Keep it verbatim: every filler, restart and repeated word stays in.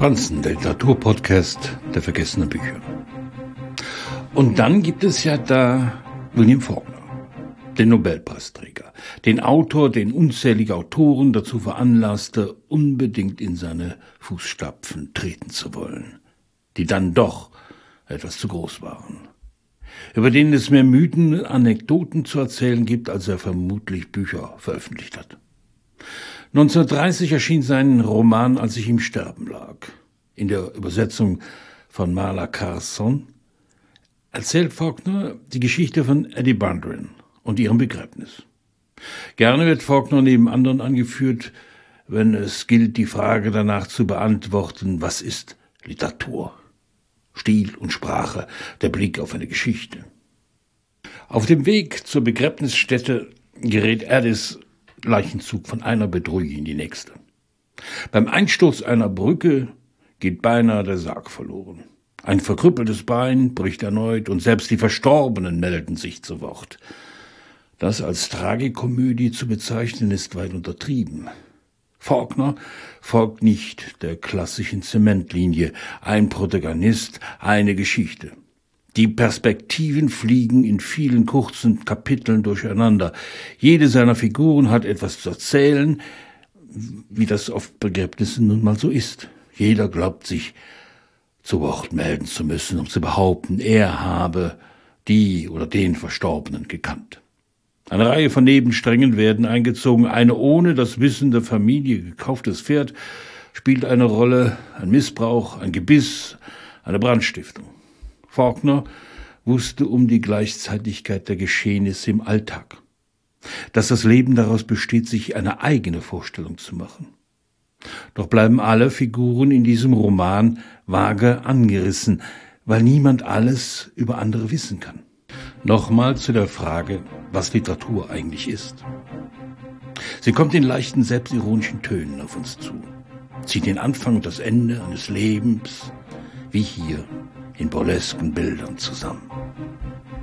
Franzen, der Literaturpodcast der vergessenen Bücher. Und dann gibt es ja da William Faulkner, den Nobelpreisträger, den Autor, den unzählige Autoren dazu veranlasste, unbedingt in seine Fußstapfen treten zu wollen, die dann doch etwas zu groß waren, über den es mehr Mythen und Anekdoten zu erzählen gibt, als er vermutlich Bücher veröffentlicht hat. neunzehnhundertdreißig erschien sein Roman Als ich im Sterben lag. In der Übersetzung von Marla Carson erzählt Faulkner die Geschichte von Eddie Bundren und ihrem Begräbnis. Gerne wird Faulkner neben anderen angeführt, wenn es gilt, die Frage danach zu beantworten, was ist Literatur? Stil und Sprache, der Blick auf eine Geschichte. Auf dem Weg zur Begräbnisstätte gerät Eddies Leichenzug von einer Bedrohung in die nächste. Beim Einsturz einer Brücke geht beinahe der Sarg verloren. Ein verkrüppeltes Bein bricht erneut und selbst die Verstorbenen melden sich zu Wort. Das als Tragikomödie zu bezeichnen ist weit untertrieben. Faulkner folgt nicht der klassischen Zementlinie, ein Protagonist, eine Geschichte. Die Perspektiven fliegen in vielen kurzen Kapiteln durcheinander. Jede seiner Figuren hat etwas zu erzählen, wie das auf Begräbnissen nun mal so ist. Jeder glaubt sich zu Wort melden zu müssen, um zu behaupten, er habe die oder den Verstorbenen gekannt. Eine Reihe von Nebensträngen werden eingezogen. Eine ohne das Wissen der Familie gekauftes Pferd spielt eine Rolle, ein Missbrauch, ein Gebiss, eine Brandstiftung. Faulkner wusste um die Gleichzeitigkeit der Geschehnisse im Alltag, dass das Leben daraus besteht, sich eine eigene Vorstellung zu machen. Doch bleiben alle Figuren in diesem Roman vage angerissen, weil niemand alles über andere wissen kann. Nochmal zu der Frage, was Literatur eigentlich ist. Sie kommt in leichten, selbstironischen Tönen auf uns zu, zieht den Anfang und das Ende eines Lebens, wie hier, in burlesken Bildern zusammen.